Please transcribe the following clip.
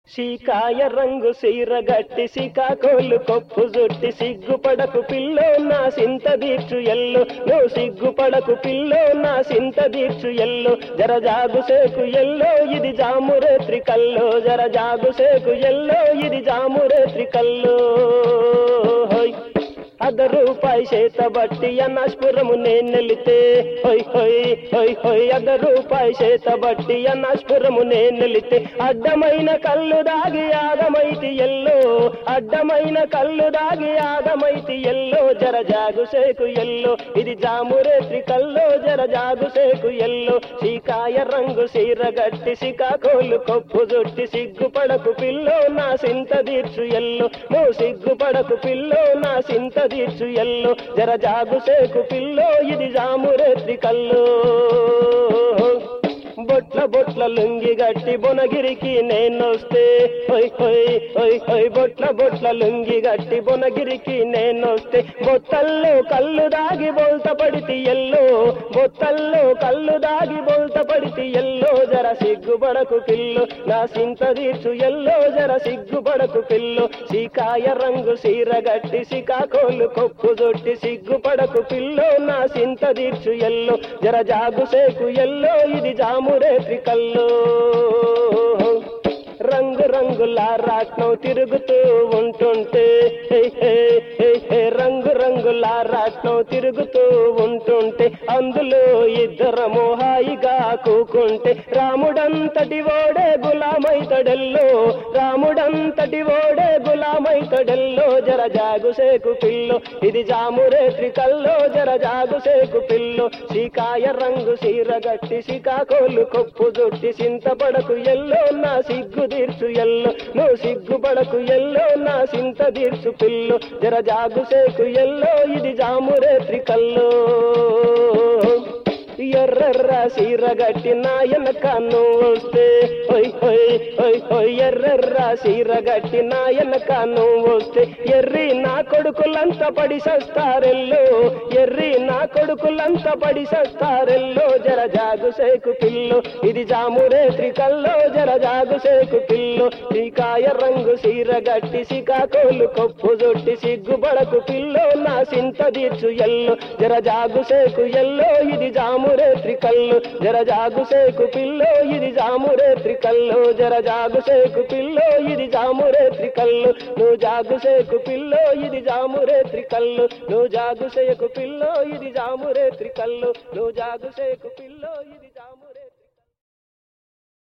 సీకాయ రంగు సీరగట్టి సికాకోలు కొప్పు జుట్టి సిగ్గుపడకు పిల్లో నా సింత దీర్చు ఎల్లు నువ్వు సిగ్గుపడకు పిల్లో నా సింత దీర్చు ఎల్లు జర జాగు సేకు ఎల్లో ఇది జామురేత్రి కల్లో జర జాగు సేకు ఎల్లో ఇది జామురేత్రి కల్లో ₹1 చేత బట్టి అన్నస్పురము నేనెలితే హొయ్ హొయ్ హొయ్ హొయ్ ₹1 చేత బట్టి అన్నస్పురము నేనెలితే అడ్డమైన కళ్ళు దాగి ఆగమైతి ఎల్లో అడ్డమైన కళ్ళు దాగి ఆగమైతి ఎల్లో జర జాగు సేకు ఎల్లో ఇది జామురేత్రి కల్లో జర జాగు సేకు ఎల్లో సీకాయ రంగు సీరగట్టి సికాకోలు కొప్పు జుట్టి సిగ్గుపడకు పిల్లో నా సింత దీర్చు ఎల్లో నువ్వు సిగ్గుపడకు పిల్లో నా సింత దీర్చు ఎల్లో జర జాగు సేకు పిల్లో ఇది జామురేత్రి కల్లో బొట్ల బొట్ల లుంగి గట్టి బొనగిరికి నేనొస్తే హొయ్ హొయ్ హొయ్ హొయ్ బొట్ల బొట్ల లుంగి గట్టి బొనగిరికి నేనొస్తే బొత్తల్లో కళ్ళు దాగి బొల్త పడితి ఎల్లో బొత్తల్లో కళ్ళు దాగి బొల్త పడితి ఎల్లో జర సిగ్గుపడకు పిల్లు నా సింత దీర్చు ఎల్లో జర సిగ్గుపడకు పిల్లు సీకాయ రంగు సీరగట్టి సికాకోలు కొప్పు జొట్టి సిగ్గుపడకు పిల్లో నా సింత దీర్చు ఎల్లో జర జాగు సేకు ఎల్లో ఇది జామురేత్రి కల్లో రంగు రంగుల రాట్నం తిరుగుతూ ఉంటుంటే రంగు రంగుల రాట్నం తిరుగుతూ ఉంటుంటే అందులో ఇద్దరము హాయిగా కూకుంటే రాముడంతటి ఓడే గులామైతడెల్లో రాముడంతటి ఓడే గులామైతడెల్లో జర జాగు సేకు పిల్లో ఇది జామురేత్రి కల్లో జర జాగు సేకు పిల్లో సీకాయ రంగు సీరగట్టి సికాకోలు కొప్పు జుట్టి సింతపడకు ఎల్లో నా సిగ్గు దీర్చు ఎల్లో నువ్వు సిగ్గుపడకు ఎల్లో నా సింత దీర్చు పిల్లు జర జాగు సేకు ఎల్లో ఇది జామురేత్రి కల్లో ఎర్రెర్ర సీరగట్టి నాయనక నువ్వు వస్తే హొయ్ హొయ్ హొయ్ హొయ్ ఎర్రెర్ర సీరగట్టి నాయనక నువ్వు వస్తే ఎర్రి నా కొడుకులంతా పడి సస్తారెల్లో ఎర్రి నా కొడుకులంతా పడి సస్తారెల్లో జర జాగు సేకు పిల్లు ఇది జామురేత్రి కల్లో జర జాగు సేకు పిల్లు సీకాయ రంగు సీరగట్టి సికాకోలు కొప్పు జొట్టి సిగ్గుపడకు పిల్లో నా సింత దీర్చు ఎల్లో జర జాగు సేకు ఎల్లో ఇది జామురేత్రి కల్లు జర జాగు సేకు పిల్లో ఇది జామురేత్రి కల్లు జర జాగు సేకు పిల్లో ఇది జామురేత్రి కల్లు నువ్వు జాగు సేకు పిల్లో ఇది జామురేత్రి కల్లు నువ్వు జాగు సేకు పిల్లో ఇది జామురేత్రి కల్లు నువ్వు జాగు సేకు పిల్లో ఇది